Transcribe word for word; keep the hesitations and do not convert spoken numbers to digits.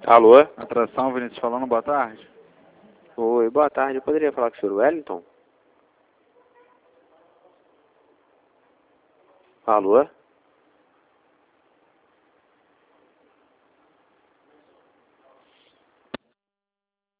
Alô? Atração, Vinícius falando, boa tarde. Oi, boa tarde. Eu poderia falar com o senhor Wellington? Alô?